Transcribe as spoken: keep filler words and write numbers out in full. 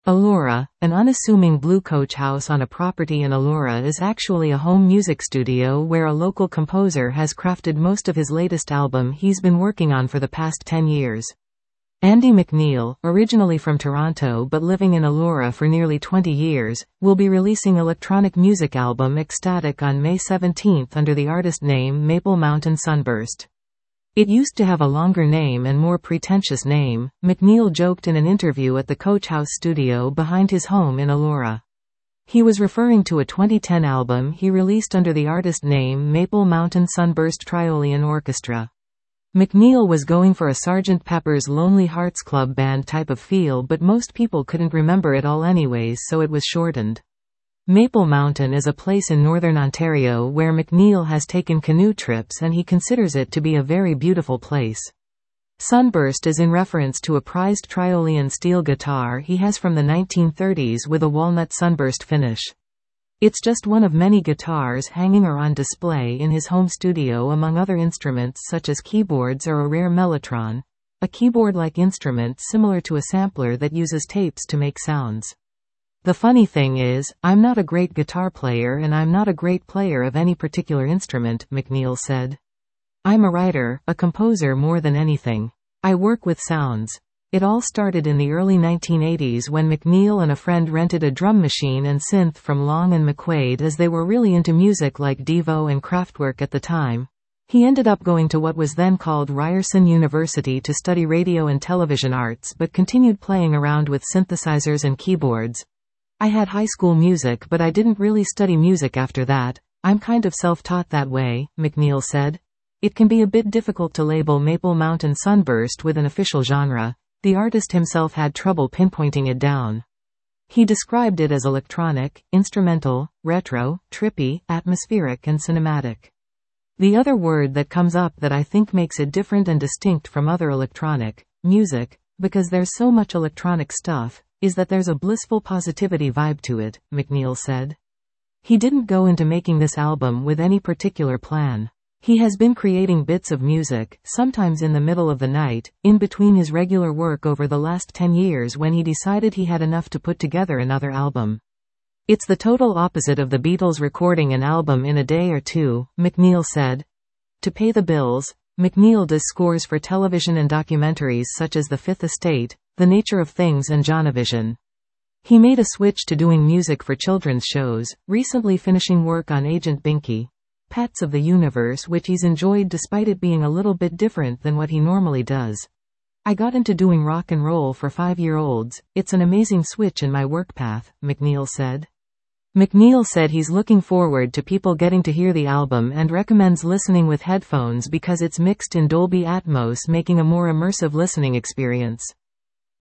Elora, an unassuming blue coach house on a property in Elora, is actually a home music studio where a local composer has crafted most of his latest album he's been working on for the past ten years. Andy McNeil, originally from Toronto but living in Elora for nearly twenty years, will be releasing electronic music album Ecstatic on May seventeenth under the artist name Maple Mountain Sunburst. It used to have a longer name and more pretentious name, McNeil joked in an interview at the Coach House studio behind his home in Elora. He was referring to a twenty ten album he released under the artist name Maple Mountain Sunburst Triolean Orchestra. McNeil was going for a Sergeant Pepper's Lonely Hearts Club Band type of feel, but most people couldn't remember it all anyways, so it was shortened. Maple Mountain is a place in northern Ontario where McNeil has taken canoe trips, and he considers it to be a very beautiful place. Sunburst is in reference to a prized Triolean steel guitar he has from the nineteen thirties with a walnut sunburst finish. It's just one of many guitars hanging or on display in his home studio among other instruments such as keyboards or a rare mellotron, a keyboard-like instrument similar to a sampler that uses tapes to make sounds. The funny thing is, I'm not a great guitar player and I'm not a great player of any particular instrument, McNeil said. I'm a writer, a composer more than anything. I work with sounds. It all started in the early nineteen eighties when McNeil and a friend rented a drum machine and synth from Long and McQuaid as they were really into music like Devo and Kraftwerk at the time. He ended up going to what was then called Ryerson University to study radio and television arts but continued playing around with synthesizers and keyboards. I had high school music but I didn't really study music after that. I'm kind of self-taught that way, McNeil said. It can be a bit difficult to label Maple Mountain Sunburst with an official genre. The artist himself had trouble pinpointing it down. He described it as electronic, instrumental, retro, trippy, atmospheric and cinematic. The other word that comes up that I think makes it different and distinct from other electronic music, because there's so much electronic stuff, is that there's a blissful positivity vibe to it, McNeil said. He didn't go into making this album with any particular plan. He has been creating bits of music, sometimes in the middle of the night, in between his regular work over the last ten years when he decided he had enough to put together another album. It's the total opposite of the Beatles recording an album in a day or two, McNeil said. To pay the bills, McNeil does scores for television and documentaries such as The Fifth Estate, The Nature of Things and Jonavision. He made a switch to doing music for children's shows, recently finishing work on Agent Binky, Pets of the Universe, which he's enjoyed despite it being a little bit different than what he normally does. I got into doing rock and roll for five-year-olds. It's an amazing switch in my work path, McNeil said. McNeil said he's looking forward to people getting to hear the album and recommends listening with headphones because it's mixed in Dolby Atmos, making a more immersive listening experience.